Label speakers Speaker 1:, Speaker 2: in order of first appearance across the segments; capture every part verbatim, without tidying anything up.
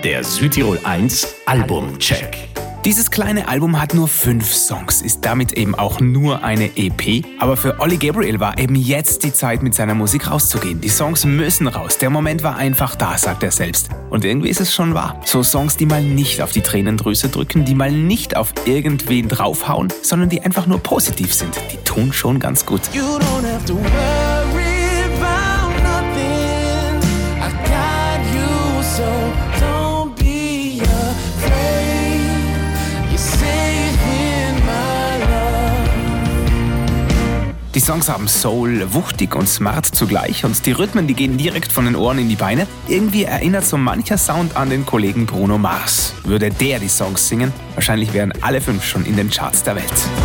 Speaker 1: der Südtirol eins Albumcheck.
Speaker 2: Dieses kleine Album hat nur fünf Songs, ist damit eben auch nur eine E P. Aber für Olly Gabriel war eben jetzt die Zeit, mit seiner Musik rauszugehen. Die Songs müssen raus. Der Moment war einfach da, sagt er selbst. Und irgendwie ist es schon wahr. So Songs, die mal nicht auf die Tränendrüse drücken, die mal nicht auf irgendwen draufhauen, sondern die einfach nur positiv sind. Die tun schon ganz gut.
Speaker 3: You don't have to worry about nothing. I got you, so don't be afraid. You're safe in my love.
Speaker 2: Die Songs haben Soul, wuchtig und smart zugleich und die Rhythmen, die gehen direkt von den Ohren in die Beine. Irgendwie erinnert so mancher Sound an den Kollegen Bruno Mars. Würde der die Songs singen, wahrscheinlich wären alle fünf schon in den Charts der Welt.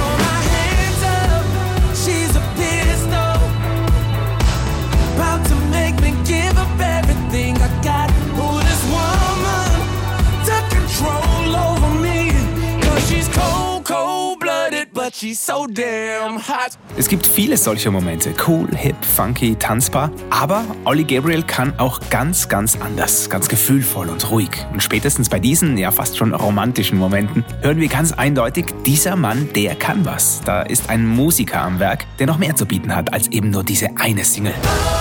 Speaker 2: Es gibt viele solcher Momente, cool, hip, funky, tanzbar, aber Olly Gabriel kann auch ganz, ganz anders, ganz gefühlvoll und ruhig. Und spätestens bei diesen, ja fast schon romantischen Momenten, hören wir ganz eindeutig, dieser Mann, der kann was. Da ist ein Musiker am Werk, der noch mehr zu bieten hat als eben nur diese eine Single.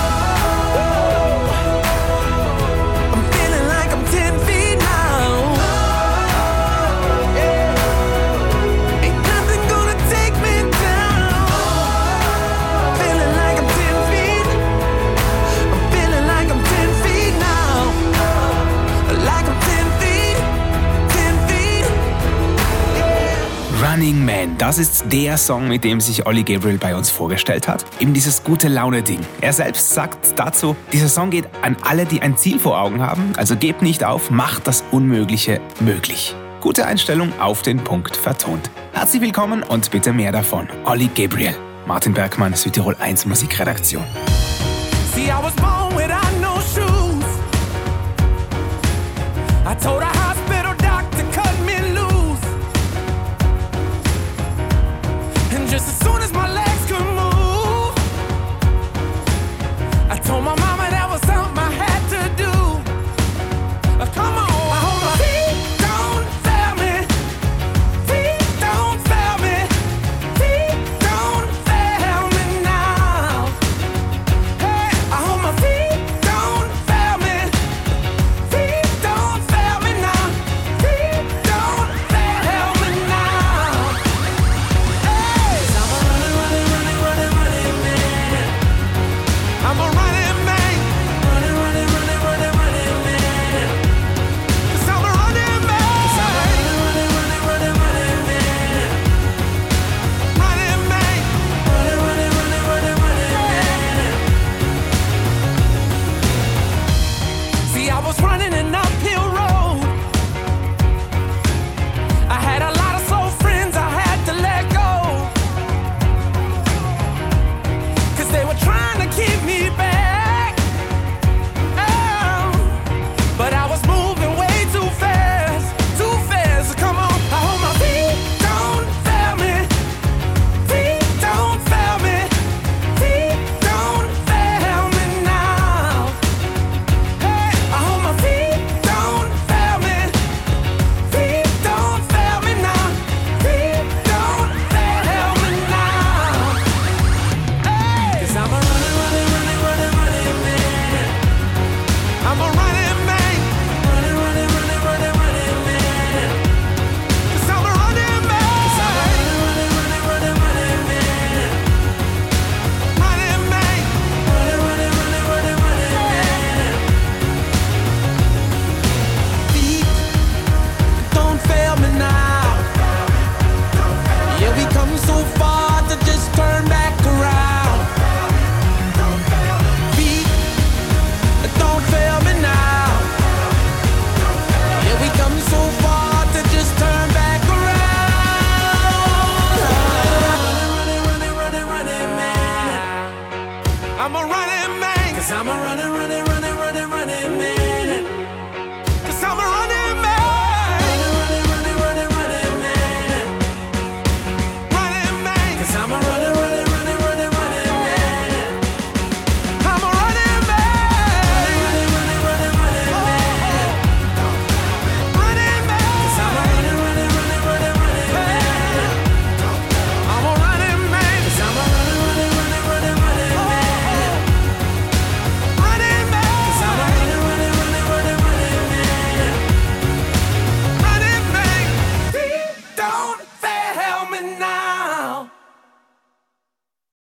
Speaker 2: Running Man, das ist der Song, mit dem sich Olly Gabriel bei uns vorgestellt hat. Eben dieses gute Laune-Ding. Er selbst sagt dazu, dieser Song geht an alle, die ein Ziel vor Augen haben. Also gebt nicht auf, macht das Unmögliche möglich. Gute Einstellung, auf den Punkt vertont. Herzlich willkommen und bitte mehr davon. Olly Gabriel. Martin Bergmann, Südtirol eins Musikredaktion.
Speaker 3: See, I was born without no shoes. I told her